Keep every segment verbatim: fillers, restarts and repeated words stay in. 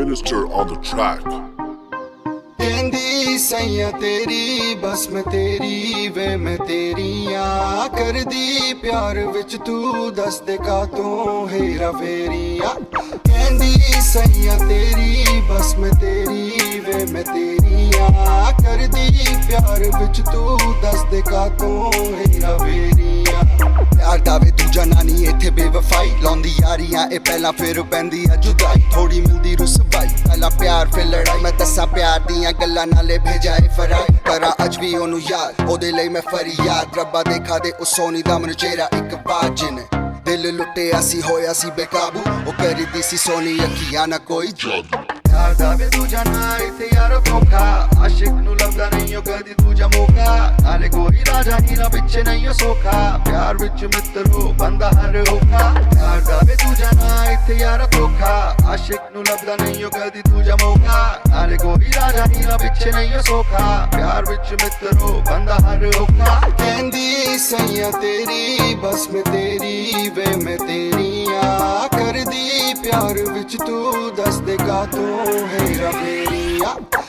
Minister on the track. कहंदी सैया तेरी बस मैं तेरी वे मैं तेरियां कर दी प्यार विच तू दस दे का तू हेरा फेरियां कहंदी सैया तेरी बस मैं तेरी वे मैं तेरियां कर दी प्यार विच तू दस दे का तू हेरा फेरियां प्यार दावे दूजा नानी इत्थे बेवफाई लाउंदी यारियां ए पहला फिर पैंदी आ जुदाई थोड़ी मिलदी रुसवाई पहला प्यार फिर लड़ाई मैं दसा प्यार दियां गल्लां नाले भेजा ए फराई करा अज भी ओनू याद ओदे लई मैं फरियाद रब्बा देखा दे उस सोनी दा मन चेहरा एक बार जिने दिल लुटिया सी होया सी बेकाबू ओ करी दी सी सोनी अखियां ना कोई जादू प्यार दावे दूजा ना इत्थे यारो धोखा आशिक नू लभदा नहीं ओ कदी दूजा मौका नाले कोई राजा हीरा पिछे नहीं ओ सोखा प्यार विच मित्रो बंदा हर होका प्यार दावे दूजा ना इत्थे यारो धोखा आशिक नू लभदा नहीं ओ कदी दूजा मौका नाले कोई राजा हीरा पिछे नहीं ओ सोखा प्यार विच मित्रो बंदा हर होका कहंदी सैया तेरी बस मैं तेरी वे मैं तेरियां कर दी प्यार विच तू दस दे का तू हेरा फेरियां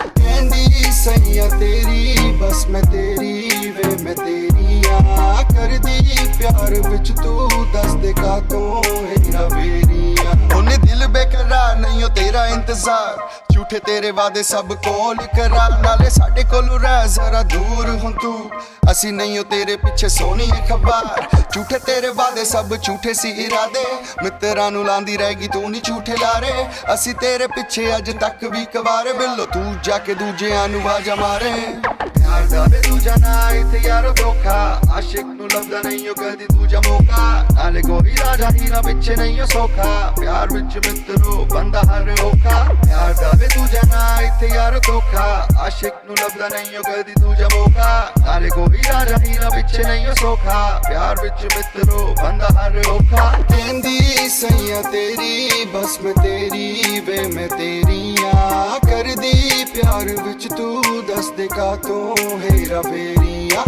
कहंदी सैया तेरी बस मैं तेरी वे मैं तेरियां कर दी प्यार विच तू दस दे का तू हेरा फेरियां उन्हें दिल बेकरार नहीं हो तेरा इंतजार झूठे तेरे वादे सब कोल करा नाले साडे कोलों रह जरा दूर हुं तू असी नहीं हो तेरे पिछे सोनी खबर झूठे तेरे वादे सब झूठे सी इरादे मित्तरां नू लांदी रहेगी तू नहीं झूठे लारे असी तेरे पिछे अज तक भी कवारे बिल्लो तू जाके दूजियां नू वाजा मारे प्यार दावे दूजा ना इत्थे यारो धोखा आशिक नू लभदा नहीं ओ कदी दूजा मौका नाले कोई राजा हीरा पिछे नहीं ओ सोखा प्यार विच मित्रो बंदा हर होका प्यार दावे दूजा ना इत्थे यारो धोखा आशिक नू लभदा नहीं ओ कदी दूजा मौका नाले कोई राजा हीरा पिछे नहीं ओ सोखा प्यार विच मित्रो बंदा हर होका कहंदी सैया तेरी बस मैं तेरी वे मैं तेरियां कर दी प्यार विच तू दस दे का तू हेरा फेरियां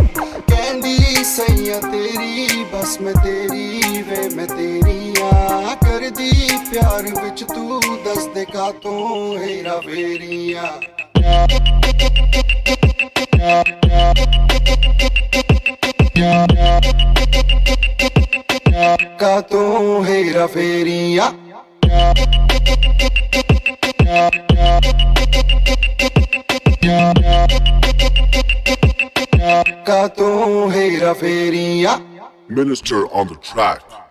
कहंदी सैया तेरी बस मैं तेरी वे मैं तेरियां कर दी प्यार विच तू दस दे का तू हेरा फेरियां का तू हेरा फेरियां का तू Hera फेरियां Minister on the track.